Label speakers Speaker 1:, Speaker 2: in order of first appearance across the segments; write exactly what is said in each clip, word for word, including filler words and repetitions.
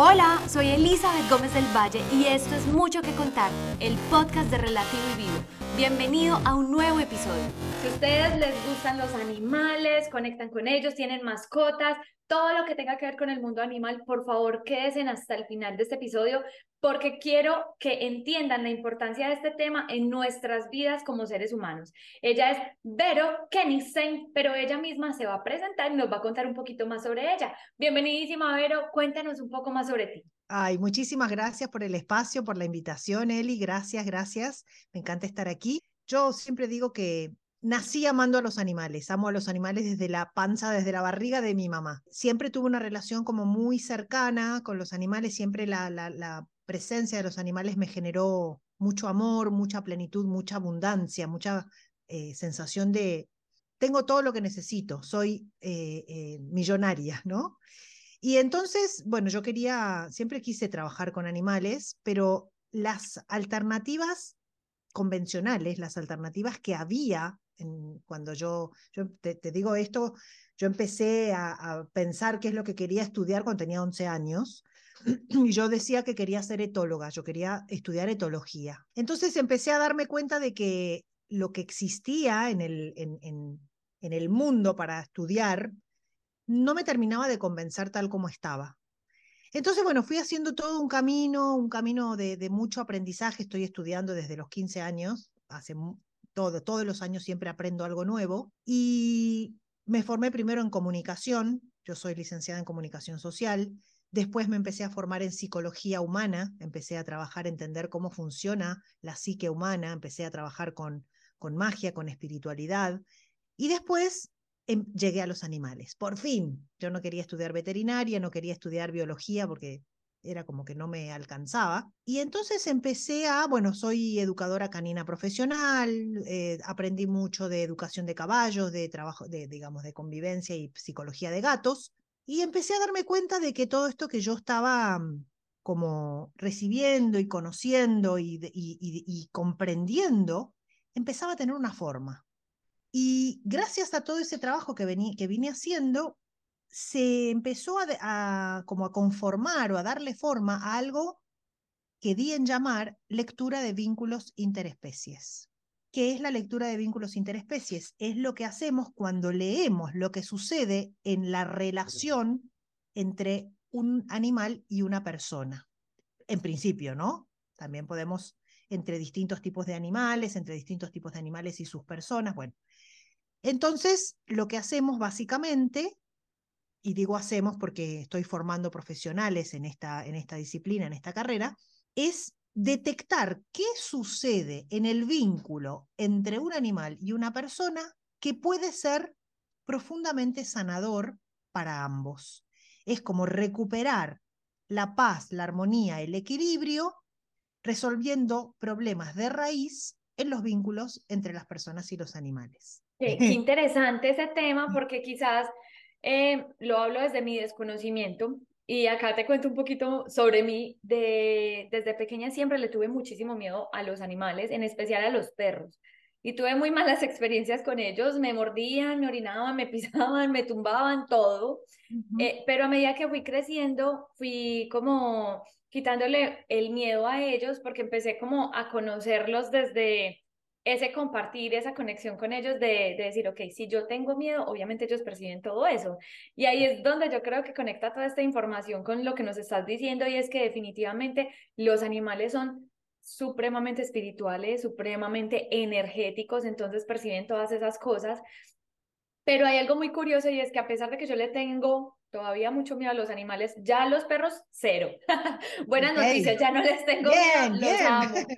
Speaker 1: Hola, soy Elizabeth Gómez del Valle y esto es Mucho que Contar, el podcast de Relativo y Vivo. Bienvenido a un nuevo episodio. Si a ustedes les gustan los animales, conectan con ellos, tienen mascotas, todo lo que tenga que ver con el mundo animal, por favor quédense hasta el final de este episodio porque quiero que entiendan la importancia de este tema en nuestras vidas como seres humanos. Ella es Vero Kennigsen, pero ella misma se va a presentar y nos va a contar un poquito más sobre ella. Bienvenidísima, Vero, cuéntanos un poco más sobre ti.
Speaker 2: Ay, muchísimas gracias por el espacio, por la invitación, Eli. Gracias, gracias. Me encanta estar aquí. Yo siempre digo que nací amando a los animales. Amo a los animales desde la panza, desde la barriga de mi mamá. Siempre tuve una relación como muy cercana con los animales. Siempre la, la, la presencia de los animales me generó mucho amor, mucha plenitud, mucha abundancia, mucha eh, sensación de tengo todo lo que necesito. Soy eh, eh, millonaria, ¿no? Y entonces, bueno, yo quería, siempre quise trabajar con animales, pero las alternativas convencionales, las alternativas que había en, cuando yo, yo te, te, digo esto, yo empecé a, a pensar qué es lo que quería estudiar cuando tenía once años, y yo decía que quería ser etóloga, yo quería estudiar etología. Entonces empecé a darme cuenta de que lo que existía en el, en, en, en el mundo para estudiar no me terminaba de convencer tal como estaba. Entonces, bueno, fui haciendo todo un camino, un camino de, de mucho aprendizaje. Estoy estudiando desde los quince años, hace todo, todos los años siempre aprendo algo nuevo. Y me formé primero en comunicación, yo soy licenciada en comunicación social. Después me empecé a formar en psicología humana, empecé a trabajar, a entender cómo funciona la psique humana, empecé a trabajar con, con magia, con espiritualidad. Y después em, llegué a los animales. Por fin, yo no quería estudiar veterinaria, no quería estudiar biología porque era como que no me alcanzaba. Y entonces empecé a, bueno, soy educadora canina profesional, eh, aprendí mucho de educación de caballos, de trabajo, de, digamos, de convivencia y psicología de gatos. Y empecé a darme cuenta de que todo esto que yo estaba um, como recibiendo y conociendo y, y, y, y comprendiendo, empezaba a tener una forma. Y gracias a todo ese trabajo que, vení, que vine haciendo, se empezó a, a, como a conformar o a darle forma a algo que di en llamar lectura de vínculos interespecies. ¿Qué es la lectura de vínculos interespecies? Es lo que hacemos cuando leemos lo que sucede en la relación entre un animal y una persona. En principio, ¿no? También podemos entre distintos tipos de animales, entre distintos tipos de animales y sus personas. Bueno, entonces, lo que hacemos básicamente, y digo hacemos porque estoy formando profesionales en esta, en esta disciplina, en esta carrera, es detectar qué sucede en el vínculo entre un animal y una persona que puede ser profundamente sanador para ambos. Es como recuperar la paz, la armonía, el equilibrio, resolviendo problemas de raíz en los vínculos entre las personas y los animales.
Speaker 1: Qué, qué interesante ese tema porque quizás eh, lo hablo desde mi desconocimiento y acá te cuento un poquito sobre mí. De, desde pequeña siempre le tuve muchísimo miedo a los animales, en especial a los perros. Y tuve muy malas experiencias con ellos, me mordían, me orinaban, me pisaban, me tumbaban, todo.
Speaker 2: Ujú.
Speaker 1: Eh, pero a medida que fui creciendo, fui como quitándole el miedo a ellos porque empecé como a conocerlos desde ese compartir, esa conexión con ellos de, de decir, ok, si yo tengo miedo, obviamente ellos perciben todo eso. Y ahí es donde yo creo que conecta toda esta información con lo que nos estás diciendo y es que definitivamente los animales son supremamente espirituales, supremamente energéticos, entonces perciben todas esas cosas. Pero hay algo muy curioso y es que a pesar de que yo le tengo todavía mucho miedo a los animales, ya a los perros cero. Buenas
Speaker 2: Ok,
Speaker 1: noticias, ya no les tengo miedo,
Speaker 2: bien,
Speaker 1: los
Speaker 2: bien.
Speaker 1: amo.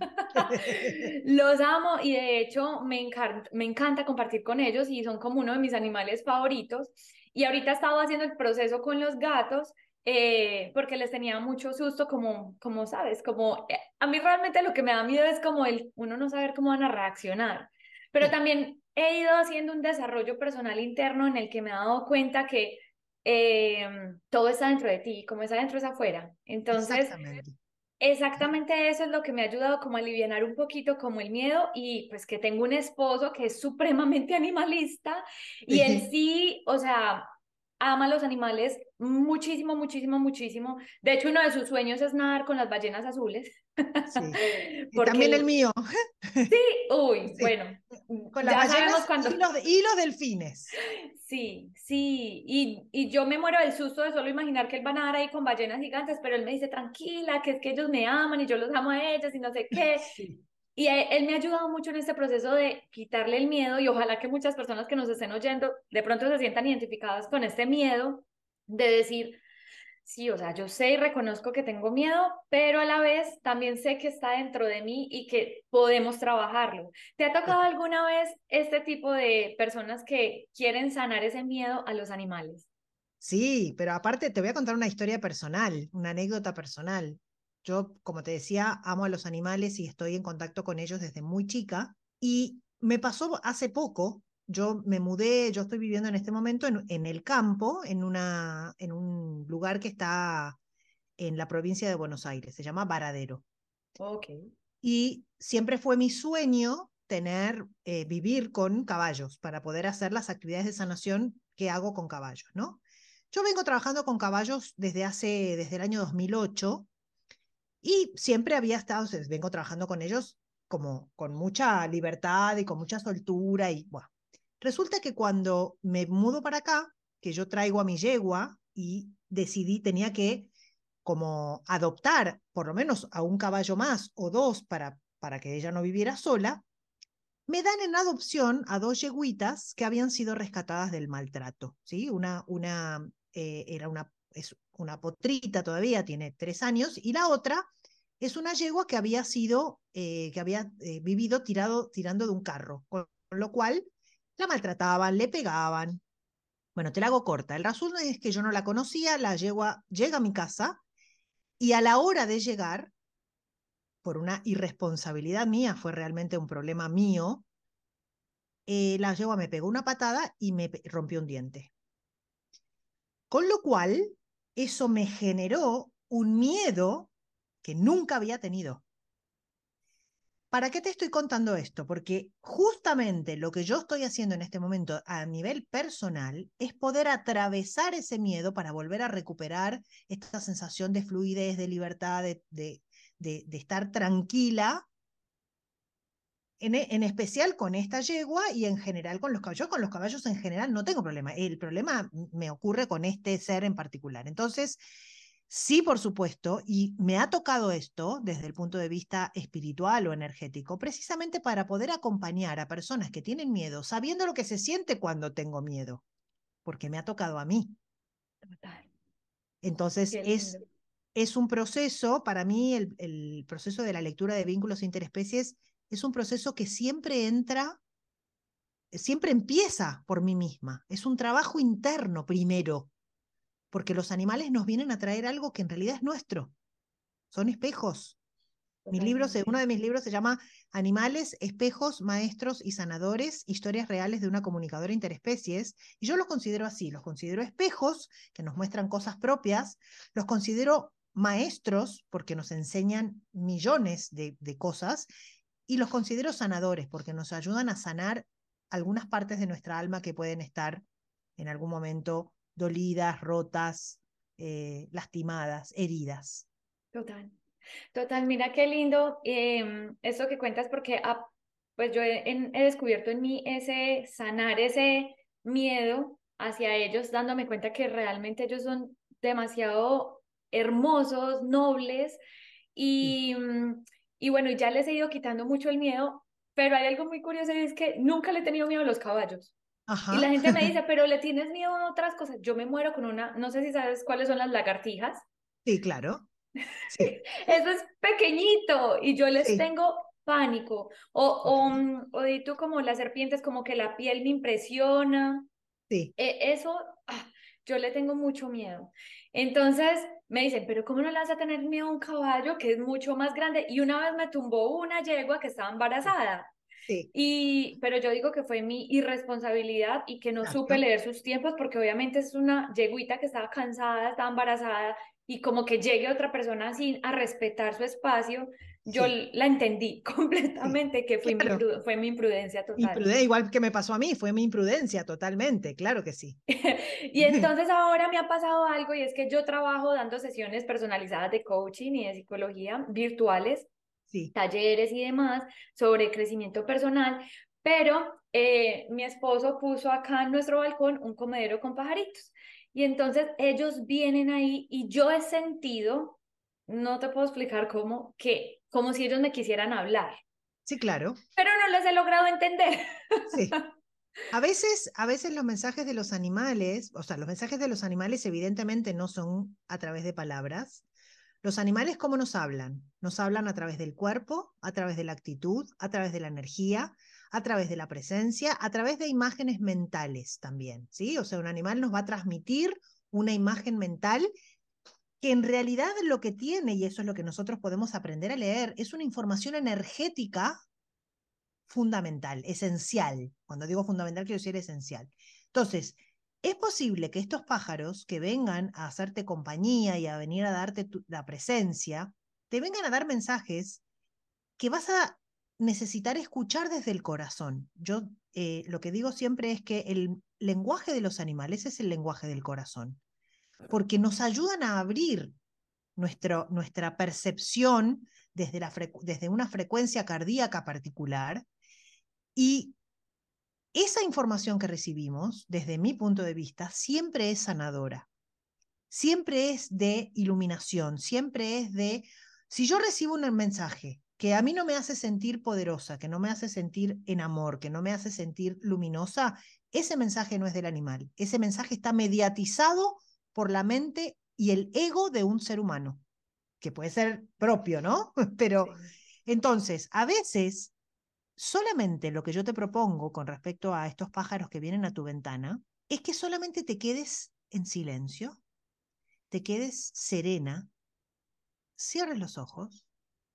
Speaker 1: Los amo y de hecho me encanta, me encanta compartir con ellos y son como uno de mis animales favoritos. Y ahorita he estado haciendo el proceso con los gatos eh, porque les tenía mucho susto, como, como sabes, como eh, a mí realmente lo que me da miedo es como el uno no saber cómo van a reaccionar. Pero
Speaker 2: Sí,
Speaker 1: también he ido haciendo un desarrollo personal interno en el que me he dado cuenta que eh, todo está dentro de ti, como está dentro es afuera. Entonces,
Speaker 2: exactamente.
Speaker 1: exactamente eso es lo que me ha ayudado como a alivianar un poquito como el miedo y pues que tengo un esposo que es supremamente animalista y él
Speaker 2: Sí.
Speaker 1: sí, o sea, ama los animales muchísimo, muchísimo, muchísimo. De hecho, uno de sus sueños es nadar con las ballenas azules.
Speaker 2: Sí. Y
Speaker 1: Porque,
Speaker 2: también el
Speaker 1: el-
Speaker 2: mío,
Speaker 1: sí, uy,
Speaker 2: sí,
Speaker 1: bueno,
Speaker 2: con las
Speaker 1: ya
Speaker 2: ballenas
Speaker 1: sabemos cuándo.
Speaker 2: y los, y los delfines.
Speaker 1: Sí, sí, y, y yo me muero del susto de solo imaginar que él va a nadar ahí con ballenas gigantes, pero él me dice, tranquila, que es que ellos me aman y yo los amo a ellos y no sé qué.
Speaker 2: Sí.
Speaker 1: Y él, él me ha ayudado mucho en este proceso de quitarle el miedo y ojalá que muchas personas que nos estén oyendo de pronto se sientan identificadas con este miedo de decir, sí, o sea, yo sé y reconozco que tengo miedo, pero a la vez también sé que está dentro de mí y que podemos trabajarlo. ¿Te ha tocado
Speaker 2: Total.
Speaker 1: alguna vez este tipo de personas que quieren sanar ese miedo a los animales?
Speaker 2: Sí, pero aparte te voy a contar una historia personal, una anécdota personal. Yo, como te decía, amo a los animales y estoy en contacto con ellos desde muy chica. Y me pasó hace poco, yo me mudé, yo estoy viviendo en este momento en, en el campo, en, una, en un lugar que está en la provincia de Buenos Aires, se llama Varadero.
Speaker 1: Ok.
Speaker 2: Y siempre fue mi sueño tener, eh, vivir con caballos para poder hacer las actividades de sanación que hago con caballos, ¿no? Yo vengo trabajando con caballos desde hace, desde el año dos mil ocho y siempre había estado, o sea, vengo trabajando con ellos como con mucha libertad y con mucha soltura y bueno. Resulta que cuando me mudo para acá, que yo traigo a mi yegua y decidí, tenía que como adoptar por lo menos a un caballo más o dos para, para que ella no viviera sola, me dan en adopción a dos yeguitas que habían sido rescatadas del maltrato. ¿Sí? Una, una eh, era una, es una potrita todavía, tiene tres años, y la otra es una yegua que había sido, eh, que había eh, vivido tirado, tirando de un carro, con, con lo cual la maltrataban, le pegaban. Bueno, te la hago corta. El razón es que yo no la conocía, la yegua llega a mi casa y a la hora de llegar, por una irresponsabilidad mía, fue realmente un problema mío, eh, la yegua me pegó una patada y me rompió un diente. Con lo cual, eso me generó un miedo que nunca había tenido. ¿Para qué te estoy contando esto? Porque justamente lo que yo estoy haciendo en este momento a nivel personal es poder atravesar ese miedo para volver a recuperar esta sensación de fluidez, de libertad, de, de, de, de estar tranquila en, en, especial con esta yegua y en general con los caballos. Con los caballos en general no tengo problema. El problema me ocurre con este ser en particular. Entonces, sí, por supuesto, y me ha tocado esto desde el punto de vista espiritual o energético, precisamente para poder acompañar a personas que tienen miedo, sabiendo lo que se siente cuando tengo miedo, porque me ha tocado a mí.
Speaker 1: Total.
Speaker 2: Entonces,
Speaker 1: Qué
Speaker 2: es,
Speaker 1: lindo.
Speaker 2: es un proceso, para mí, el, el proceso de la lectura de vínculos interespecies es un proceso que siempre entra, siempre empieza por mí misma. Es un trabajo interno primero, porque los animales nos vienen a traer algo que en realidad es nuestro. Son espejos. Mi libro, uno
Speaker 1: Totalmente.
Speaker 2: de mis libros se llama Animales, espejos, maestros y sanadores, historias reales de una comunicadora interespecies, y yo los considero así, los considero espejos que nos muestran cosas propias, los considero maestros porque nos enseñan millones de, de cosas, y los considero sanadores porque nos ayudan a sanar algunas partes de nuestra alma que pueden estar en algún momento dolidas, rotas, eh, lastimadas, heridas.
Speaker 1: Total. Total, mira qué lindo eh, esto que cuentas porque ah, pues yo he, en- he descubierto en mí ese sanar ese miedo hacia ellos, dándome cuenta que realmente ellos son demasiado hermosos, nobles
Speaker 2: Sí.
Speaker 1: y, mm, y bueno, ya les he ido quitando mucho el miedo, pero hay algo muy curioso y es que nunca le he tenido miedo a los caballos. Y la
Speaker 2: Ajá.
Speaker 1: gente me dice, pero le tienes miedo a otras cosas. Yo me muero con una, no sé si sabes cuáles son las lagartijas.
Speaker 2: Sí, claro. Sí,
Speaker 1: Eso es pequeñito y yo les
Speaker 2: sí,
Speaker 1: tengo pánico. O,
Speaker 2: ok,
Speaker 1: o, mm, o di tú como las serpientes, como que la piel me impresiona.
Speaker 2: sí,
Speaker 1: E- eso, ah, yo le tengo mucho miedo. Entonces me dicen, pero ¿cómo no le vas a tener miedo a un caballo que es mucho más grande? Y una vez me tumbó una yegua que estaba
Speaker 2: sí,
Speaker 1: embarazada.
Speaker 2: sí,
Speaker 1: Y, pero yo digo que fue mi irresponsabilidad y que no supe
Speaker 2: exacto.
Speaker 1: leer sus tiempos porque obviamente es una yeguita que estaba cansada, estaba embarazada y como que llegue otra persona sin a respetar su espacio. yo
Speaker 2: Sí,
Speaker 1: la entendí
Speaker 2: sí,
Speaker 1: completamente que fue mi,
Speaker 2: claro.
Speaker 1: pru- fue mi imprudencia total.
Speaker 2: Imprudencia, igual que me pasó a mí, fue mi imprudencia totalmente, claro que sí.
Speaker 1: Y entonces ahora me ha pasado algo y es que yo trabajo dando sesiones personalizadas de coaching y de psicología virtuales,
Speaker 2: Sí,
Speaker 1: talleres y demás sobre crecimiento personal, pero eh, mi esposo puso acá en nuestro balcón un comedero con pajaritos. Y entonces ellos vienen ahí y yo he sentido, no te puedo explicar cómo, que como si ellos me quisieran hablar,
Speaker 2: sí, claro,
Speaker 1: pero no les he logrado entender.
Speaker 2: sí. A veces, a veces los mensajes de los animales, o sea, los mensajes de los animales evidentemente no son a través de palabras. Los animales, ¿cómo nos hablan? Nos hablan a través del cuerpo, a través de la actitud, a través de la energía, a través de la presencia, a través de imágenes mentales también, ¿sí? O sea, un animal nos va a transmitir una imagen mental que en realidad lo que tiene, y eso es lo que nosotros podemos aprender a leer, es una información energética fundamental, esencial. Cuando digo fundamental, quiero decir esencial. Entonces, es posible que estos pájaros que vengan a hacerte compañía y a venir a darte tu, la presencia, te vengan a dar mensajes que vas a necesitar escuchar desde el corazón. Yo eh, lo que digo siempre es que el lenguaje de los animales es el lenguaje del corazón, porque nos ayudan a abrir nuestro, nuestra percepción desde, la desde una frecuencia cardíaca particular y esa información que recibimos, desde mi punto de vista, siempre es sanadora, siempre es de iluminación, siempre es de, si yo recibo un mensaje que a mí no me hace sentir poderosa, que no me hace sentir en amor, que no me hace sentir luminosa, ese mensaje no es del animal, ese mensaje está mediatizado por la mente y el ego de un ser humano, que puede ser propio, ¿no? Pero
Speaker 1: Sí.
Speaker 2: entonces, a veces solamente lo que yo te propongo con respecto a estos pájaros que vienen a tu ventana es que solamente te quedes en silencio, te quedes serena, cierres los ojos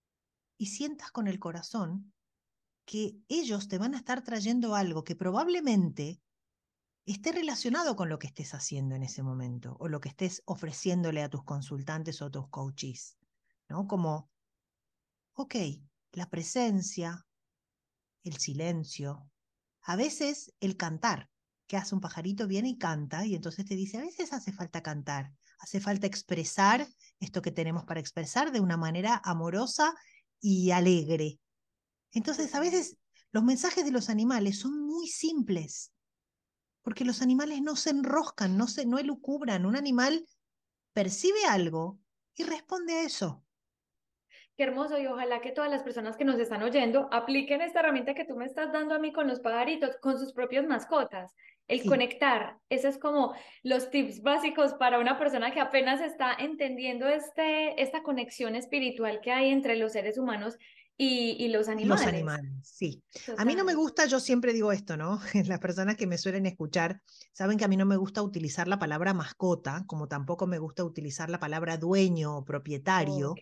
Speaker 2: y sientas con el corazón que ellos te van a estar trayendo algo que probablemente esté relacionado con lo que estés haciendo en ese momento o lo que estés ofreciéndole a tus consultantes o a tus coaches, ¿no? Como, ok, la presencia, el silencio, a veces el cantar, que hace un pajarito viene y canta y entonces te dice, a veces hace falta cantar, hace falta expresar esto que tenemos para expresar de una manera amorosa y alegre. Entonces, a
Speaker 1: Total.
Speaker 2: veces los mensajes de los animales son muy simples, porque los animales no se enroscan, no se no elucubran. Un animal percibe algo y responde a eso.
Speaker 1: Qué hermoso y ojalá que todas las personas que nos están oyendo apliquen esta herramienta que tú me estás dando a mí con los pajaritos, con sus propias mascotas. El
Speaker 2: Sí,
Speaker 1: conectar, eso es como los tips básicos para una persona que apenas está entendiendo este, esta conexión espiritual que hay entre los seres humanos y, y los
Speaker 2: y los
Speaker 1: animales.
Speaker 2: animales, sí. A mí no me
Speaker 1: Total.
Speaker 2: gusta, yo siempre digo esto, ¿no? Las personas que me suelen escuchar saben que a mí no me gusta utilizar la palabra mascota, como tampoco me gusta utilizar la palabra dueño o
Speaker 1: Ok.
Speaker 2: propietario,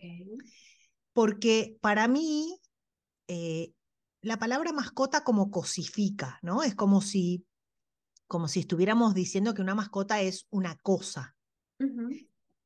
Speaker 2: porque para mí eh, la palabra mascota como cosifica, ¿no? Es como si, como si estuviéramos diciendo que una mascota es una cosa.
Speaker 1: Ujú.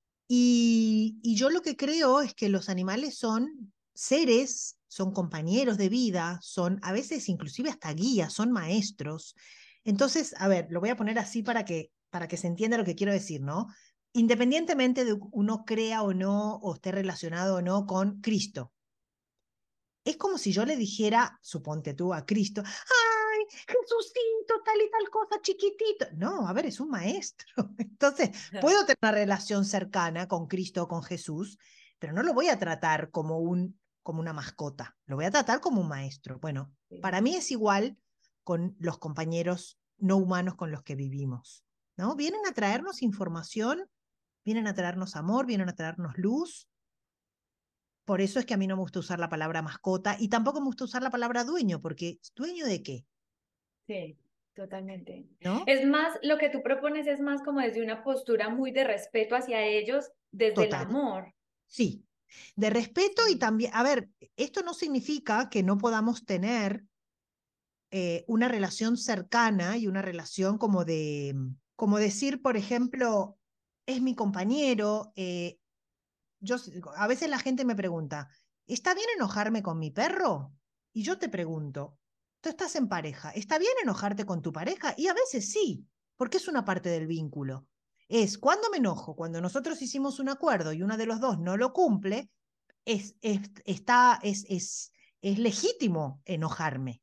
Speaker 2: Y, y yo lo que creo es que los animales son seres, son compañeros de vida, son a veces inclusive hasta guías, son maestros. Entonces, a ver, lo voy a poner así para que, para que se entienda lo que quiero decir, ¿no? Independientemente de uno crea o no, o esté relacionado o no con Cristo. Es como si yo le dijera, suponte tú, a Cristo, ay, Jesucito, tal y tal cosa, chiquitito. No, a ver, es un maestro. Entonces, puedo tener una relación cercana con Cristo o con Jesús, pero no lo voy a tratar como, un, como una mascota, lo voy a tratar como un maestro. Bueno, para mí es igual con los compañeros no humanos con los que vivimos, ¿no? Vienen a traernos información, vienen a traernos amor, vienen a traernos luz, por eso es que a mí no me gusta usar la palabra mascota y tampoco me gusta usar la palabra dueño, porque ¿dueño de qué?
Speaker 1: Sí, totalmente.
Speaker 2: ¿No?
Speaker 1: Es más, lo que tú propones es más como desde una postura muy de respeto hacia ellos, desde el
Speaker 2: Total.
Speaker 1: amor.
Speaker 2: Sí. De respeto y
Speaker 1: Sí.
Speaker 2: también, a ver, esto no significa que no podamos tener eh, una relación cercana y una relación como de, como decir, por ejemplo, es mi compañero. Eh, yo, a veces la gente me pregunta, ¿está bien enojarme con mi perro? Y yo te pregunto, tú estás en pareja, ¿está bien enojarte con tu pareja? Y a veces sí, porque es una parte del vínculo. Es cuando me enojo, cuando nosotros hicimos un acuerdo y uno de los dos no lo cumple, es, es, está, es, es, es legítimo enojarme.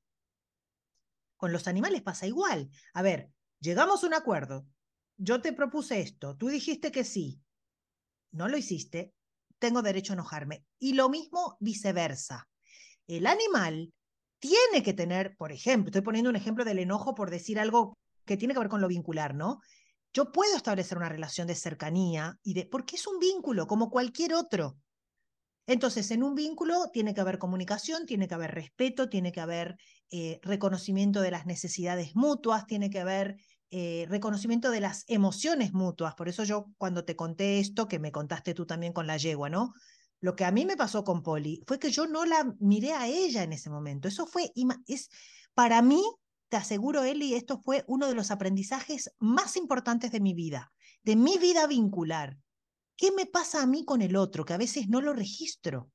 Speaker 2: Con los animales pasa igual. A ver, llegamos a un acuerdo, yo te propuse esto, tú dijiste que sí, no lo hiciste, tengo derecho a enojarme. Y lo mismo viceversa. El animal tiene que tener, por ejemplo, estoy poniendo un ejemplo del enojo por decir algo que tiene que ver con lo vincular, ¿no? Yo puedo establecer una relación de cercanía y de, porque es un vínculo como cualquier otro. Entonces, en un vínculo tiene que haber comunicación, tiene que haber respeto, tiene que haber eh, reconocimiento de las necesidades mutuas, tiene que haber eh, reconocimiento de las emociones mutuas. Por eso yo cuando te conté esto, que me contaste tú también con la yegua, ¿no? Lo que a mí me pasó con Polly fue que yo no la miré a ella en ese momento. Eso fue, es, para mí, te aseguro, Eli, esto fue uno de los aprendizajes más importantes de mi vida, de mi vida vincular. ¿Qué me pasa a mí con el otro? Que a veces no lo registro.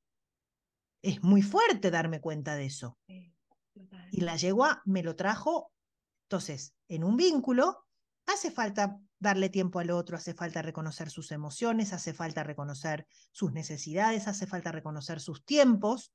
Speaker 2: Es muy fuerte darme cuenta de eso.
Speaker 1: Sí, total.
Speaker 2: Y la yegua me lo trajo. Entonces, en un vínculo, hace falta darle tiempo al otro, hace falta reconocer sus emociones, hace falta reconocer sus necesidades, hace falta reconocer sus tiempos.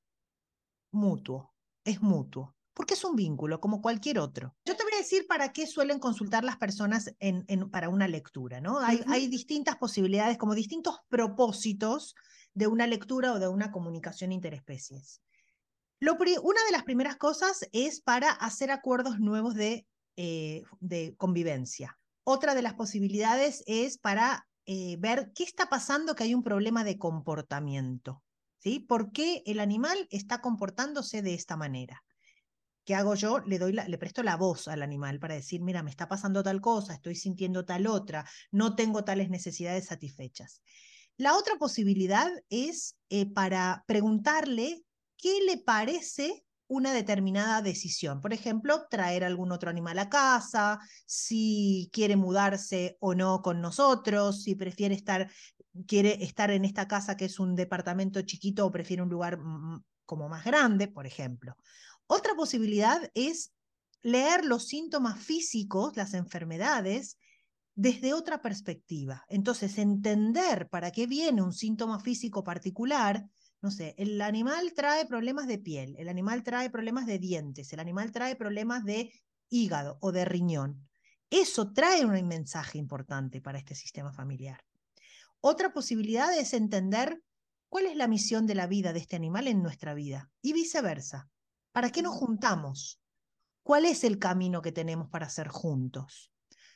Speaker 2: Mutuo, es mutuo. Porque es un vínculo como cualquier otro. Yo te voy a decir para qué suelen consultar las personas en, en, para una lectura, ¿no? Hay,
Speaker 1: Ujú.
Speaker 2: hay distintas posibilidades, como distintos propósitos de una lectura o de una comunicación interespecies. Lo, una de las primeras cosas es para hacer acuerdos nuevos de, eh, de convivencia. Otra de las posibilidades es para eh, ver qué está pasando, que hay un problema de comportamiento. ¿Sí? ¿Por qué el animal está comportándose de esta manera? ¿Qué hago yo? Le, doy la, le presto la voz al animal para decir, mira, me está pasando tal cosa, estoy sintiendo tal otra, no tengo tales necesidades satisfechas. La otra posibilidad es eh, para preguntarle qué le parece una determinada decisión. Por ejemplo, traer algún otro animal a casa, si quiere mudarse o no con nosotros, si prefiere estar, quiere estar en esta casa que es un departamento chiquito o prefiere un lugar mm, como más grande, por ejemplo. Otra posibilidad es leer los síntomas físicos, las enfermedades, desde otra perspectiva. Entonces, entender para qué viene un síntoma físico particular, no sé, el animal trae problemas de piel, el animal trae problemas de dientes, el animal trae problemas de hígado o de riñón. Eso trae un mensaje importante para este sistema familiar. Otra posibilidad es entender cuál es la misión de la vida de este animal en nuestra vida y viceversa. ¿Para qué nos juntamos? ¿Cuál es el camino que tenemos para hacer juntos?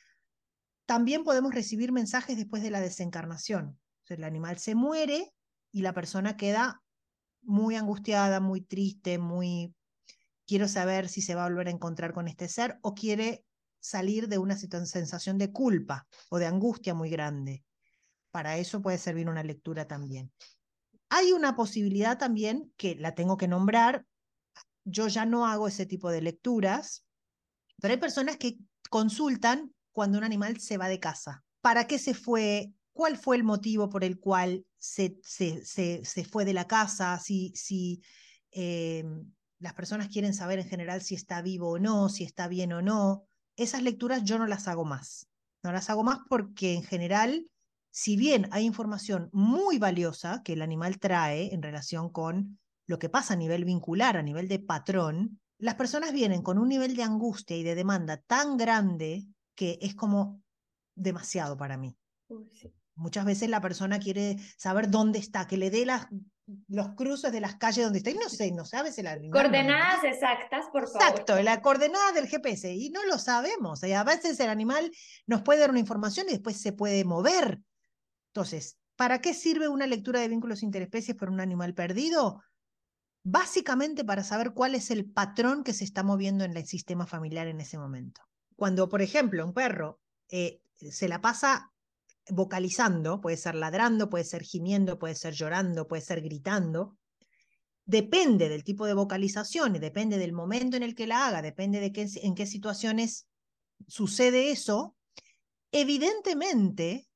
Speaker 2: También podemos recibir mensajes después de la desencarnación. O sea, el animal se muere y la persona queda muy angustiada, muy triste, muy... Quiero saber si se va a volver a encontrar con este ser o quiere salir de una sensación de culpa o de angustia muy grande. Para eso puede servir una lectura también. Hay una posibilidad también que la tengo que nombrar. Yo ya no hago ese tipo de lecturas, pero hay personas que consultan cuando un animal se va de casa. ¿Para qué se fue? ¿Cuál fue el motivo por el cual se, se, se, se fue de la casa? Si, si eh, las personas quieren saber en general si está vivo o no, si está bien o no. Esas lecturas yo no las hago más. No las hago más porque en general, si bien hay información muy valiosa que el animal trae en relación con lo que pasa a nivel vincular, a nivel de patrón, las personas vienen con un nivel de angustia y de demanda tan grande que es como demasiado para mí.
Speaker 1: Uy, sí.
Speaker 2: Muchas veces la persona quiere saber dónde está, que le dé las, los cruces de las calles donde está. Y no sé, no sabes el animal, no le
Speaker 1: Coordenadas
Speaker 2: dice.
Speaker 1: exactas, por favor.
Speaker 2: Exacto, la coordenada del G P S. Y no lo sabemos. Y a veces el animal nos puede dar una información y después se puede mover. Entonces, ¿para qué sirve una lectura de vínculos interespecies por un animal perdido? Básicamente para saber cuál es el patrón que se está moviendo en el sistema familiar en ese momento. Cuando, por ejemplo, un perro eh, se la pasa vocalizando, puede ser ladrando, puede ser gimiendo, puede ser llorando, puede ser gritando, depende del tipo de vocalización y depende del momento en el que la haga, depende de qué, en qué situaciones sucede eso, evidentemente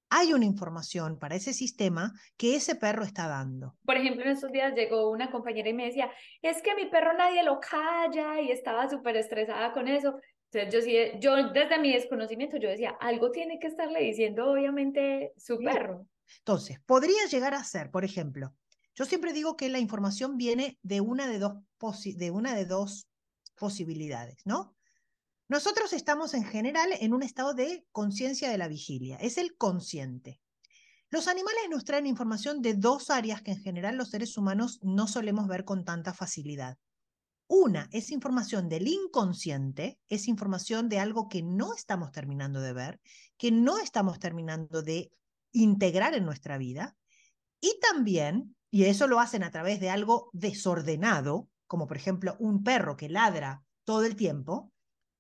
Speaker 2: hay una información para ese sistema que ese perro está dando.
Speaker 1: Por ejemplo, en estos días llegó una compañera y me decía, es que mi perro nadie lo calla y estaba súper estresada con eso. Entonces yo sí, yo desde mi desconocimiento, yo decía, algo tiene que estarle diciendo obviamente su
Speaker 2: ¿Sí?
Speaker 1: perro.
Speaker 2: Entonces, podría llegar a ser, por ejemplo, yo siempre digo que la información viene de una de dos, de una de dos posibilidades, ¿no? Nosotros estamos en general en un estado de conciencia de la vigilia, es el consciente. Los animales nos traen información de dos áreas que en general los seres humanos no solemos ver con tanta facilidad. Una es información del inconsciente, es información de algo que no estamos terminando de ver, que no estamos terminando de integrar en nuestra vida. Y también, y eso lo hacen a través de algo desordenado, como por ejemplo un perro que ladra todo el tiempo,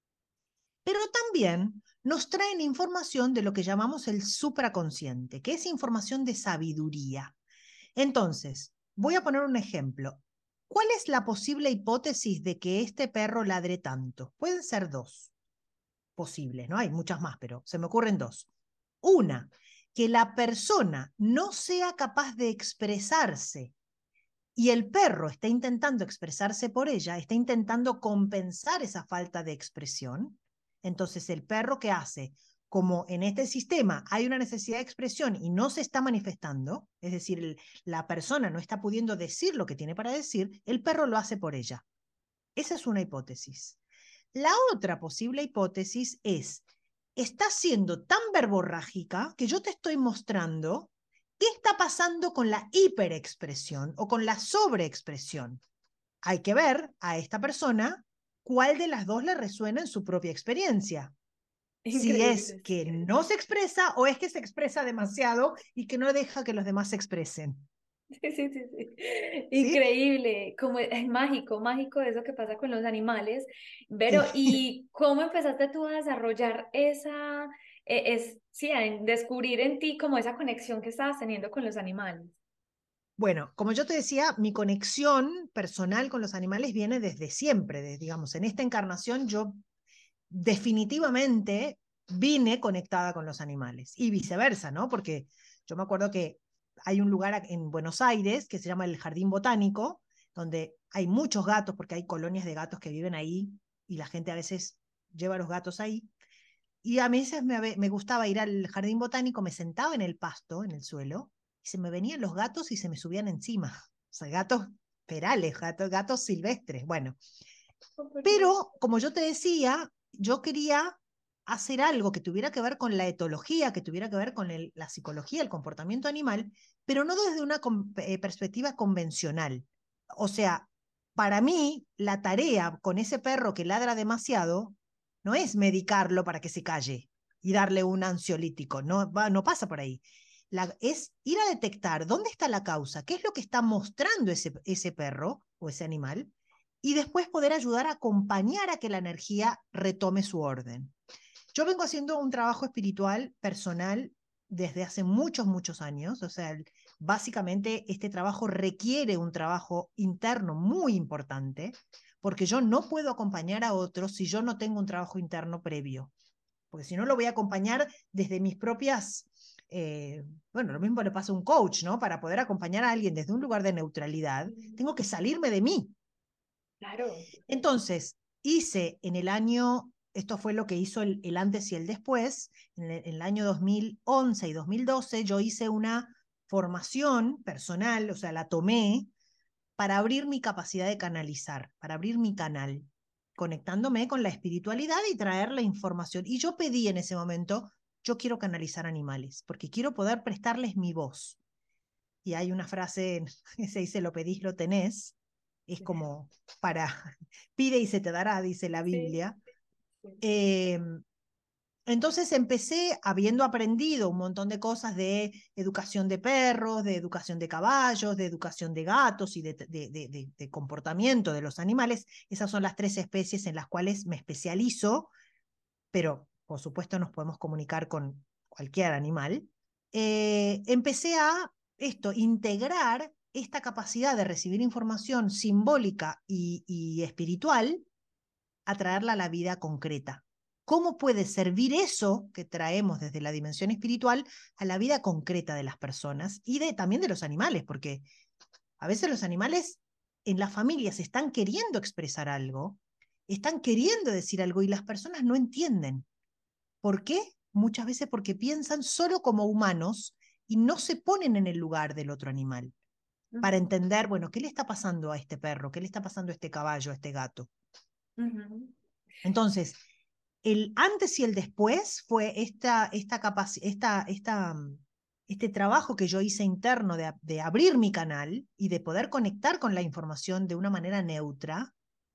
Speaker 2: pero también nos traen información de lo que llamamos el supraconsciente, que es información de sabiduría. Entonces, voy a poner un ejemplo. ¿Cuál es la posible hipótesis de que este perro ladre tanto? Pueden ser dos posibles, ¿no? Hay muchas más, pero se me ocurren dos. Una, que la persona no sea capaz de expresarse y el perro está intentando expresarse por ella, está intentando compensar esa falta de expresión. Entonces, el perro, ¿qué hace? Como en este sistema hay una necesidad de expresión y no se está manifestando, es decir, el, la persona no está pudiendo decir lo que tiene para decir, el perro lo hace por ella. Esa es una hipótesis. La otra posible hipótesis es, está siendo tan verborrágica que yo te estoy mostrando qué está pasando con la hiperexpresión o con la sobreexpresión. Hay que ver a esta persona cuál de las dos le resuena en su propia experiencia. Si es
Speaker 1: Increíble,
Speaker 2: que
Speaker 1: sí.
Speaker 2: no se expresa o es que se expresa demasiado y que no deja que los demás se expresen.
Speaker 1: Sí, sí, sí, sí.
Speaker 2: ¿Sí?
Speaker 1: Increíble, como es, es mágico, mágico eso que pasa con los animales.
Speaker 2: Sí.
Speaker 1: Pero, ¿y cómo empezaste tú a desarrollar esa, eh, es, sí, a en- descubrir en ti como esa conexión que estabas teniendo con los animales?
Speaker 2: Bueno, como yo te decía, mi conexión personal con los animales viene desde siempre, de, digamos, en esta encarnación yo definitivamente vine conectada con los animales y viceversa, ¿no? Porque yo me acuerdo que hay un lugar en Buenos Aires que se llama el Jardín Botánico, donde hay muchos gatos, porque hay colonias de gatos que viven ahí y la gente a veces lleva a los gatos ahí. Y a veces me, me gustaba ir al Jardín Botánico, me sentaba en el pasto, en el suelo, y se me venían los gatos y se me subían encima. O sea, gatos perales, gatos, gatos silvestres. Bueno,
Speaker 1: Oh, por Dios.
Speaker 2: pero, como yo te decía, yo quería hacer algo que tuviera que ver con la etología, que tuviera que ver con el, la psicología, el comportamiento animal, pero no desde una con, eh, perspectiva convencional. O sea, para mí, la tarea con ese perro que ladra demasiado no es medicarlo para que se calle y darle un ansiolítico, no, va, no pasa por ahí. La, es ir a detectar dónde está la causa, qué es lo que está mostrando ese, ese perro o ese animal, y después poder ayudar a acompañar a que la energía retome su orden. Yo vengo haciendo un trabajo espiritual personal desde hace muchos, muchos años, o sea, básicamente este trabajo requiere un trabajo interno muy importante, porque yo no puedo acompañar a otros si yo no tengo un trabajo interno previo, porque si no lo voy a acompañar desde mis propias, eh, bueno, lo mismo le pasa a un coach, ¿no? Para poder acompañar a alguien desde un lugar de neutralidad, tengo que salirme de mí.
Speaker 1: Claro.
Speaker 2: Entonces, hice en el año, esto fue lo que hizo el, el antes y el después, en el, en el año dos mil once y dos mil doce, yo hice una formación personal, o sea, la tomé para abrir mi capacidad de canalizar, para abrir mi canal, conectándome con la espiritualidad y traer la información. Y yo pedí en ese momento, yo quiero canalizar animales, porque quiero poder prestarles mi voz. Y hay una frase que se dice, lo pedís, lo tenés, es como para, pide y se te dará, dice la
Speaker 1: Sí,
Speaker 2: Biblia.
Speaker 1: sí.
Speaker 2: Eh, entonces empecé habiendo aprendido un montón de cosas de educación de perros, de educación de caballos, de educación de gatos y de, de, de, de, de comportamiento de los animales. Esas son las tres especies en las cuales me especializo, pero por supuesto nos podemos comunicar con cualquier animal. Eh, empecé a esto, integrar esta capacidad de recibir información simbólica y, y espiritual, a traerla a la vida concreta. cómo puede servir eso que traemos desde la dimensión espiritual a la vida concreta de las personas y de, también de los animales, porque a veces los animales en las familias están queriendo expresar algo, están queriendo decir algo y las personas no entienden. ¿Por qué? Muchas veces porque piensan solo como humanos y no se ponen en el lugar del otro animal para
Speaker 1: Ujú,
Speaker 2: entender, bueno, ¿qué le está pasando a este perro? ¿Qué le está pasando a este caballo, a este gato?
Speaker 1: ujú.
Speaker 2: Entonces, el antes y el después fue esta, esta esta, esta, este trabajo que yo hice interno de, de abrir mi canal y de poder conectar con la información de una manera neutra,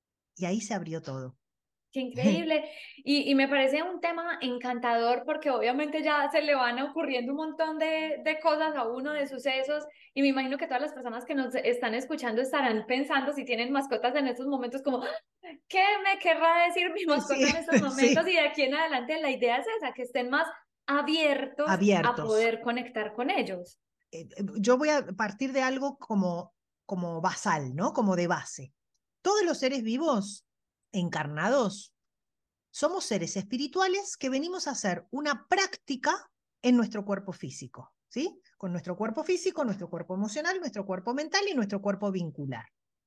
Speaker 2: y ahí se abrió todo.
Speaker 1: Qué increíble. Y, y me parece un tema encantador porque obviamente ya se le van ocurriendo un montón de, de cosas a uno, de sucesos, y me imagino que todas las personas que nos están escuchando estarán pensando si tienen mascotas en estos momentos como, ¿qué me querrá decir mi mascota
Speaker 2: Sí,
Speaker 1: en estos momentos?
Speaker 2: sí,
Speaker 1: Y de aquí en adelante la idea es esa, que estén más abiertos a
Speaker 2: abiertos.
Speaker 1: poder conectar con ellos.
Speaker 2: Eh, eh, yo voy a partir de algo como, como basal, ¿no? Como de base. Todos los seres vivos encarnados somos seres espirituales que venimos a hacer una práctica en nuestro cuerpo físico, ¿sí? Con nuestro cuerpo físico, nuestro cuerpo emocional, nuestro cuerpo mental y nuestro cuerpo vincular.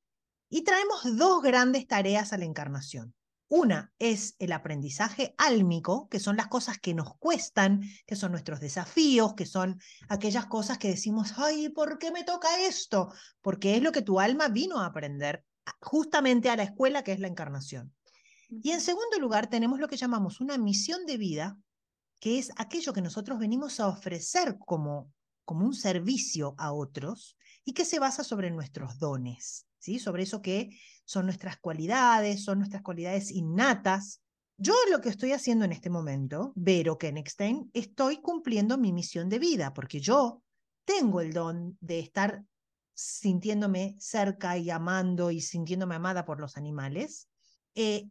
Speaker 2: Y traemos dos grandes tareas a la encarnación. Una es el aprendizaje álmico, que son las cosas que nos cuestan, que son nuestros desafíos, que son aquellas cosas que decimos, ay, ¿por qué me toca esto? Porque es lo que tu alma vino a aprender justamente a la escuela que es la encarnación. Y en
Speaker 1: Ujú,
Speaker 2: segundo lugar, tenemos lo que llamamos una misión de vida, que es aquello que nosotros venimos a ofrecer como, como un servicio a otros y que se basa sobre nuestros dones, ¿sí? Sobre eso que son nuestras cualidades, son nuestras cualidades innatas. Yo lo que estoy haciendo en este momento, Vero Kenigstein, estoy cumpliendo mi misión de vida, porque yo tengo el don de estar sintiéndome cerca y amando y sintiéndome amada por los animales. Eh,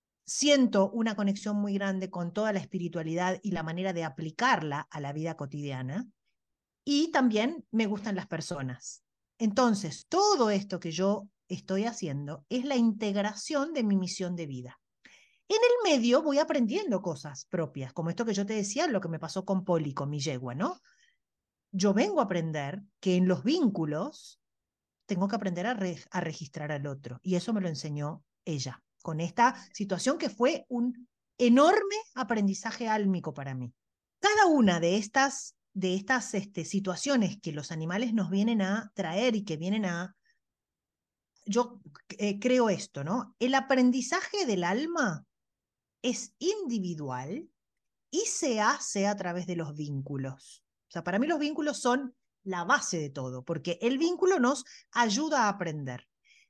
Speaker 2: Siento una conexión muy grande con toda la espiritualidad y la manera de aplicarla a la vida cotidiana. Y también me gustan las personas. Entonces, todo esto que yo estoy haciendo es la integración de mi misión de vida. En el medio voy aprendiendo cosas propias, como esto que yo te decía, lo que me pasó con Poli, con mi yegua, ¿no? Yo vengo a aprender que en los vínculos tengo que aprender a, re a registrar al otro. Y eso me lo enseñó ella, con esta situación que fue un enorme aprendizaje álmico para mí. Cada una de estas, de estas este, situaciones que los animales nos vienen a traer y que vienen a... Yo eh, creo esto, ¿no? El aprendizaje del alma es individual y se hace a través de los vínculos. O sea, para mí los vínculos son la base de todo, porque el vínculo nos ayuda a aprender.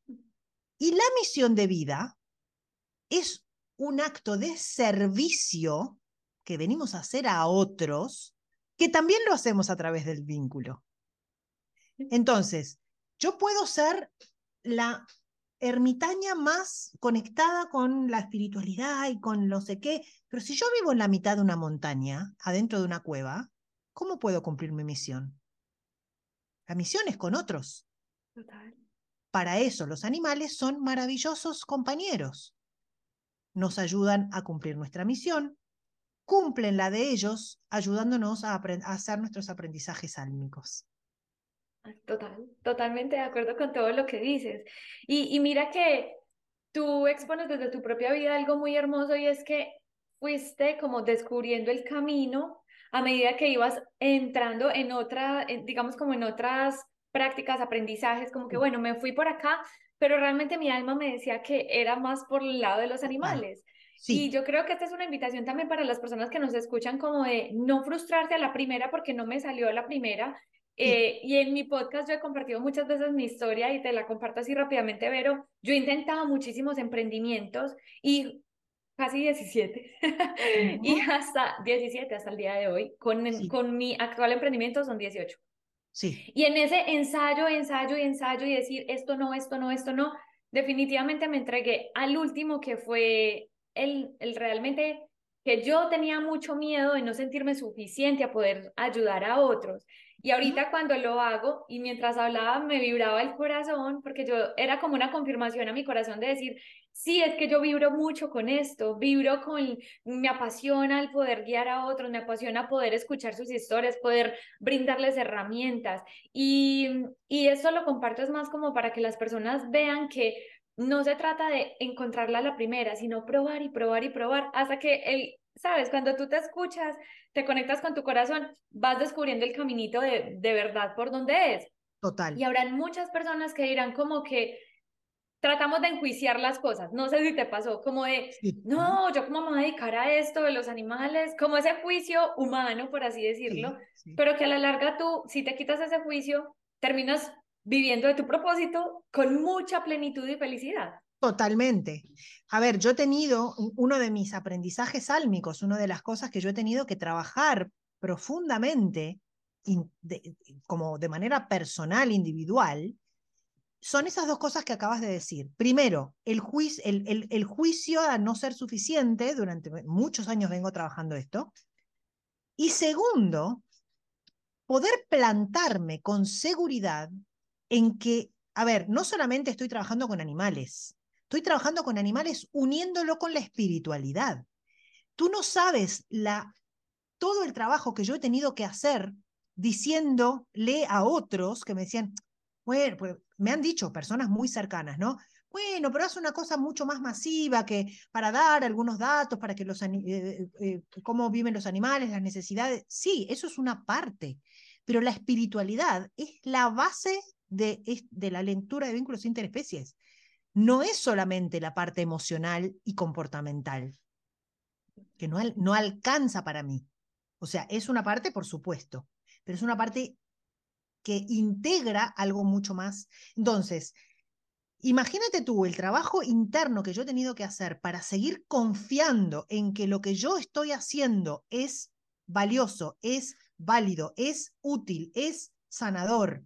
Speaker 2: Y la misión de vida es un acto de servicio que venimos a hacer a otros, que también lo hacemos a través del vínculo. Entonces, yo puedo ser la ermitaña más conectada con la espiritualidad y con no sé qué, pero si yo vivo en la mitad de una montaña, adentro de una cueva, ¿cómo puedo cumplir mi misión? La misión es con otros.
Speaker 1: total.
Speaker 2: Para eso los animales son maravillosos compañeros. Nos ayudan a cumplir nuestra misión, cumplen la de ellos, ayudándonos a, a hacer nuestros aprendizajes álmicos.
Speaker 1: Total, totalmente de acuerdo con todo lo que dices. Y, y mira que tú expones desde tu propia vida algo muy hermoso y es que fuiste como descubriendo el camino a medida que ibas entrando en otra, en- digamos como en otras prácticas, aprendizajes, como que
Speaker 2: Sí,
Speaker 1: bueno, me fui por acá, pero realmente mi alma me decía que era más por el lado de los
Speaker 2: total.
Speaker 1: animales. Y
Speaker 2: Sí,
Speaker 1: yo creo que esta es una invitación también para las personas que nos escuchan como de no frustrarse a la primera porque no me salió a la primera.
Speaker 2: sí,
Speaker 1: Eh, y en mi podcast yo he compartido muchas veces mi historia y te la comparto así rápidamente, Vero. Yo he intentado muchísimos emprendimientos y casi diecisiete y
Speaker 2: ujú,
Speaker 1: hasta diecisiete hasta el día de hoy. Con,
Speaker 2: sí,
Speaker 1: con mi actual emprendimiento son dieciocho.
Speaker 2: sí,
Speaker 1: Y en ese ensayo, ensayo y ensayo y decir esto no, esto no, esto no, definitivamente me entregué al último que fue el, el realmente que yo tenía mucho miedo de no sentirme suficiente a poder ayudar a otros. Y ahorita cuando lo hago y mientras hablaba me vibraba el corazón, porque yo era como una confirmación a mi corazón de decir, sí, es que yo vibro mucho con esto, vibro con, me apasiona el poder guiar a otros, me apasiona poder escuchar sus historias, poder brindarles herramientas. Y, y esto lo comparto es más como para que las personas vean que no se trata de encontrarla a la primera, sino probar y probar y probar hasta que el, sabes, cuando tú te escuchas, te conectas con tu corazón, vas descubriendo el caminito de, de verdad por dónde es.
Speaker 2: Total.
Speaker 1: Y habrán muchas personas que dirán como que tratamos de enjuiciar las cosas. No sé si te pasó, como de,
Speaker 2: Sí,
Speaker 1: no, yo cómo me voy a dedicar a esto de los animales, como ese juicio humano, por así decirlo,
Speaker 2: sí, sí.
Speaker 1: pero que a la larga tú, si te quitas ese juicio, terminas viviendo de tu propósito con mucha plenitud y felicidad.
Speaker 2: Totalmente. A ver, yo he tenido uno de mis aprendizajes álmicos, una de las cosas que yo he tenido que trabajar profundamente, in, de, como de manera personal, individual, son esas dos cosas que acabas de decir. Primero, el, juicio, el, el, el juicio a no ser suficiente, durante muchos años vengo trabajando esto. Y segundo, poder plantarme con seguridad en que, a ver, no solamente estoy trabajando con animales, estoy trabajando con animales uniéndolo con la espiritualidad. Tú no sabes la, todo el trabajo que yo he tenido que hacer diciéndole a otros que me decían, bueno, pues me han dicho personas muy cercanas, ¿no? Bueno, pero haz una cosa mucho más masiva que para dar algunos datos, para que los, eh, eh, cómo viven los animales, las necesidades. Sí, eso es una parte, pero la espiritualidad es la base de, de la lectura de vínculos interespecies. No es solamente la parte emocional y comportamental, que no, al, no alcanza para mí. O sea, es una parte, por supuesto, pero es una parte que integra algo mucho más. Entonces, imagínate tú el trabajo interno que yo he tenido que hacer para seguir confiando en que lo que yo estoy haciendo es valioso, es válido, es útil, es sanador.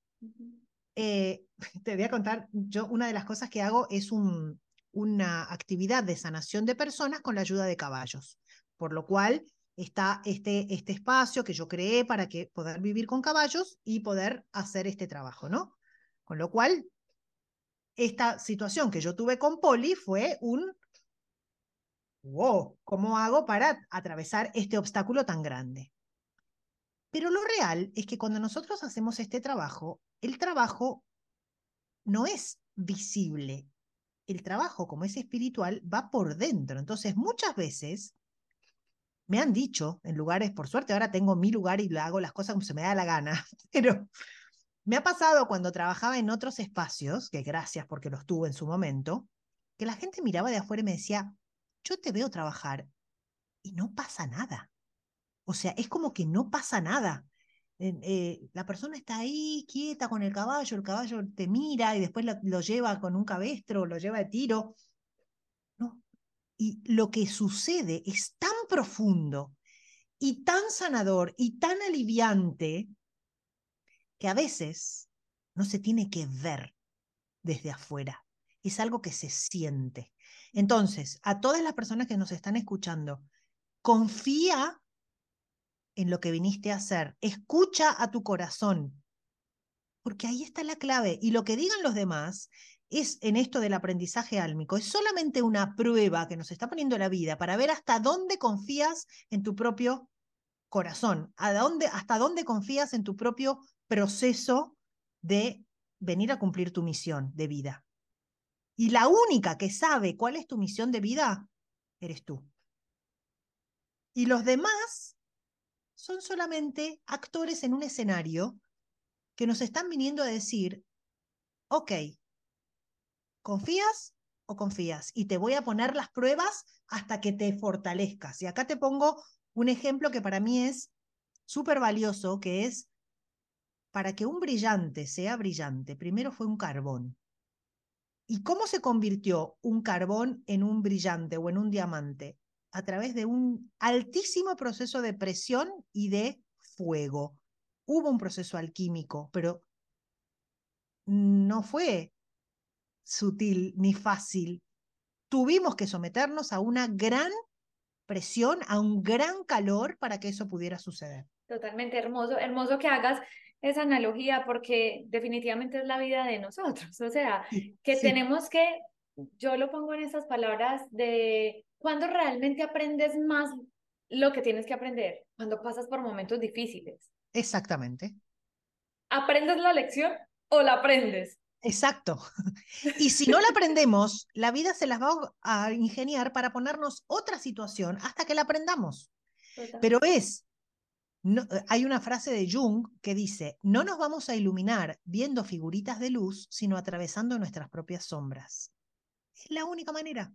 Speaker 2: Eh, te voy a contar, yo una de las cosas que hago es un, una actividad de sanación de personas con la ayuda de caballos, por lo cual está este, este espacio que yo creé para que poder vivir con caballos y poder hacer este trabajo, ¿no? Con lo cual, esta situación que yo tuve con Poli fue un, wow, ¿cómo hago para atravesar este obstáculo tan grande? Pero lo real es que cuando nosotros hacemos este trabajo, el trabajo no es visible. El trabajo, como es espiritual, va por dentro. Entonces, muchas veces me han dicho en lugares, por suerte ahora tengo mi lugar y hago las cosas como se me da la gana, pero me ha pasado cuando trabajaba en otros espacios, que gracias porque los tuve en su momento, que la gente miraba de afuera y me decía, yo te veo trabajar y no pasa nada. O sea, es como que no pasa nada. Eh, eh, la persona está ahí quieta con el caballo, el caballo te mira y después lo, lo lleva con un cabestro, lo lleva de tiro. No. Y lo que sucede es tan profundo y tan sanador y tan aliviante que a veces no se tiene que ver desde afuera. Es algo que se siente. Entonces, a todas las personas que nos están escuchando, confía en lo que viniste a hacer. Escucha a tu corazón, porque ahí está la clave. Y lo que digan los demás es en esto del aprendizaje álmico, es solamente una prueba que nos está poniendo la vida para ver hasta dónde confías en tu propio corazón, a dónde, hasta dónde confías en tu propio proceso de venir a cumplir tu misión de vida. Y la única que sabe cuál es tu misión de vida, eres tú. Y los demás son solamente actores en un escenario que nos están viniendo a decir, ok, ¿confías o confías? Y te voy a poner las pruebas hasta que te fortalezcas. Y acá te pongo un ejemplo que para mí es súper valioso, que es, para que un brillante sea brillante, primero fue un carbón. ¿Y cómo se convirtió un carbón en un brillante o en un diamante? A través de un altísimo proceso de presión y de fuego. Hubo un proceso alquímico, pero no fue sutil ni fácil. Tuvimos que someternos a una gran presión, a un gran calor para que eso pudiera suceder.
Speaker 1: Totalmente hermoso, hermoso que hagas esa analogía porque definitivamente es la vida de nosotros, o sea,
Speaker 2: Sí,
Speaker 1: que
Speaker 2: sí,
Speaker 1: tenemos que, yo lo pongo en esas palabras de cuando realmente aprendes más lo que tienes que aprender, cuando pasas por momentos difíciles.
Speaker 2: exactamente.
Speaker 1: ¿Aprendes la lección o la aprendes?
Speaker 2: Exacto. Y si no la aprendemos, la vida se las va a ingeniar para ponernos otra situación hasta que la aprendamos.
Speaker 1: Total.
Speaker 2: Pero es, no, hay una frase de Jung que dice, no nos vamos a iluminar viendo figuritas de luz, sino atravesando nuestras propias sombras. Es la única manera.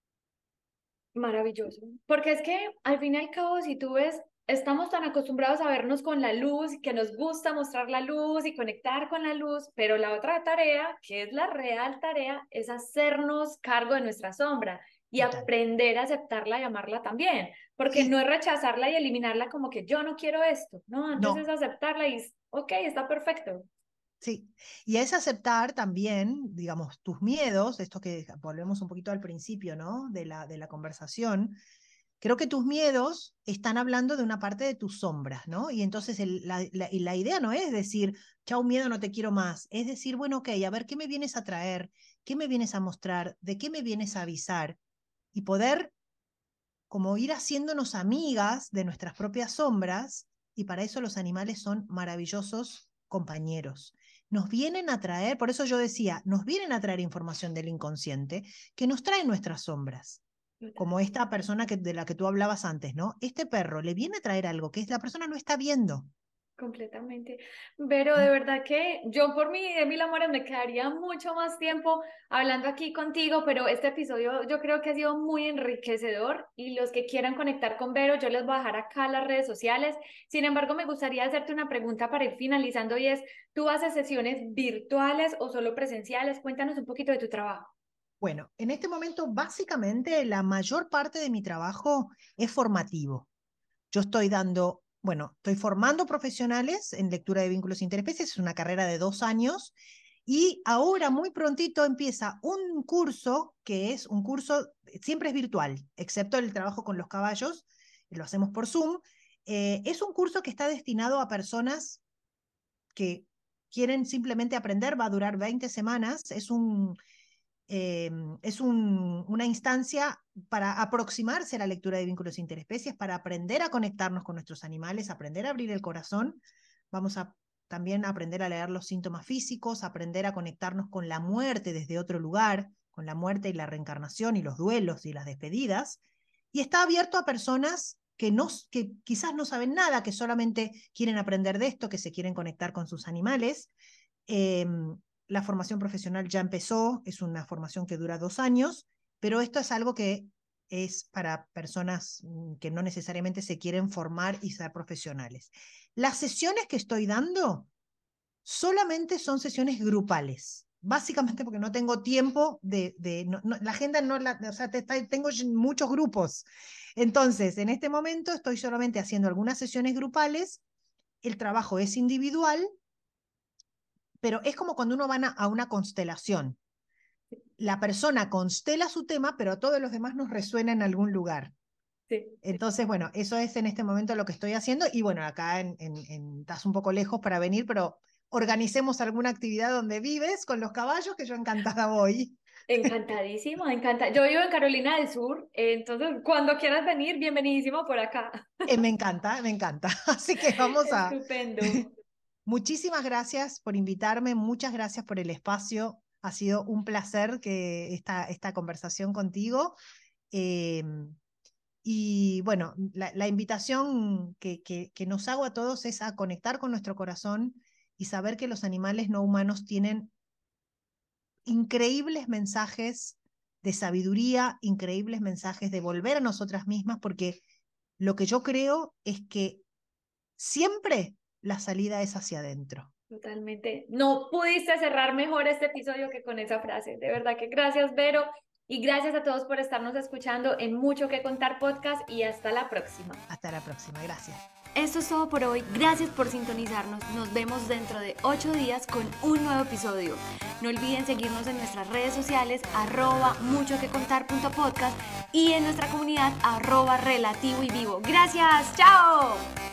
Speaker 1: Maravilloso. Porque es que al fin y al cabo, si tú ves, estamos tan acostumbrados a vernos con la luz, que nos gusta mostrar la luz y conectar con la luz, pero la otra tarea, que es la real tarea, es hacernos cargo de nuestra sombra y
Speaker 2: Total.
Speaker 1: aprender a aceptarla y amarla también. Porque no
Speaker 2: Sí,
Speaker 1: es rechazarla y eliminarla como que yo no quiero esto, no, antes es
Speaker 2: no,
Speaker 1: aceptarla y, ok, está perfecto.
Speaker 2: sí. Y es aceptar también, digamos, tus miedos, esto que volvemos un poquito al principio, ¿no? De la, de la conversación. Creo que tus miedos están hablando de una parte de tus sombras, ¿no? Y entonces el, la, la, y la idea no es decir, chau miedo, no te quiero más. Es decir, bueno, ok, a ver, ¿qué me vienes a traer? ¿Qué me vienes a mostrar? ¿De qué me vienes a avisar? Y poder como ir haciéndonos amigas de nuestras propias sombras, y para eso los animales son maravillosos compañeros. Nos vienen a traer, por eso yo decía, nos vienen a traer información del inconsciente que nos trae nuestras sombras, como esta persona que, de la que tú hablabas antes, ¿no? Este perro le viene a traer algo que la persona no está viendo.
Speaker 1: Completamente. Pero de verdad que yo por mí, de mil amores, me quedaría mucho más tiempo hablando aquí contigo, pero este episodio yo creo que ha sido muy enriquecedor y los que quieran conectar con Vero, yo les voy a dejar acá las redes sociales. Sin embargo, me gustaría hacerte una pregunta para ir finalizando y es, ¿tú haces sesiones virtuales o solo presenciales? Cuéntanos un poquito de tu trabajo.
Speaker 2: Bueno, en este momento básicamente la mayor parte de mi trabajo es formativo. Yo estoy dando, bueno, estoy formando profesionales en lectura de vínculos interespecies, es una carrera de dos años, y ahora muy prontito empieza un curso que es un curso, siempre es virtual, excepto el trabajo con los caballos, lo hacemos por Zoom. Eh, es un curso que está destinado a personas que quieren simplemente aprender, va a durar veinte semanas, es un, eh, es un, una instancia para aproximarse a la lectura de vínculos interespecies, para aprender a conectarnos con nuestros animales, aprender a abrir el corazón. Vamos a también aprender a leer los síntomas físicos, aprender a conectarnos con la muerte desde otro lugar, con la muerte y la reencarnación y los duelos y las despedidas. Y está abierto a personas que, no, que quizás no saben nada, que solamente quieren aprender de esto, que se quieren conectar con sus animales. Eh, la formación profesional ya empezó, es una formación que dura dos años, pero esto es algo que es para personas que no necesariamente se quieren formar y ser profesionales. Las sesiones que estoy dando solamente son sesiones grupales, básicamente porque no tengo tiempo de, de no, no, la agenda no la, o sea, te, tengo muchos grupos. Entonces, en este momento estoy solamente haciendo algunas sesiones grupales, el trabajo es individual, pero es como cuando uno va a una constelación. La persona constela su tema, pero a todos los demás nos resuena en algún lugar.
Speaker 1: Sí.
Speaker 2: Entonces, bueno, eso es en este momento lo que estoy haciendo. Y bueno, acá en, en, en, estás un poco lejos para venir, pero organicemos alguna actividad donde vives con los caballos, que yo encantada voy.
Speaker 1: Encantadísima, encanta. Yo vivo en Carolina del Sur, eh, entonces cuando quieras venir, bienvenidísimo por acá.
Speaker 2: Eh, me encanta, me encanta. Así que vamos a...
Speaker 1: Estupendo.
Speaker 2: Muchísimas gracias por invitarme, muchas gracias por el espacio. Ha sido un placer que esta, esta conversación contigo. Eh, y bueno, la, la invitación que, que, que nos hago a todos es a conectar con nuestro corazón y saber que los animales no humanos tienen increíbles mensajes de sabiduría, increíbles mensajes de volver a nosotras mismas, porque lo que yo creo es que siempre la salida es hacia adentro.
Speaker 1: Totalmente. No pudiste cerrar mejor este episodio que con esa frase. De verdad que gracias, Vero. Y gracias a todos por estarnos escuchando en Mucho que Contar Podcast y hasta la próxima.
Speaker 2: Hasta la próxima, gracias.
Speaker 1: Esto es todo por hoy. Gracias por sintonizarnos. Nos vemos dentro de ocho días con un nuevo episodio. No olviden seguirnos en nuestras redes sociales, arroba mucho que contar punto podcast y en nuestra comunidad, arroba relativo y vivo. Gracias. ¡Chao!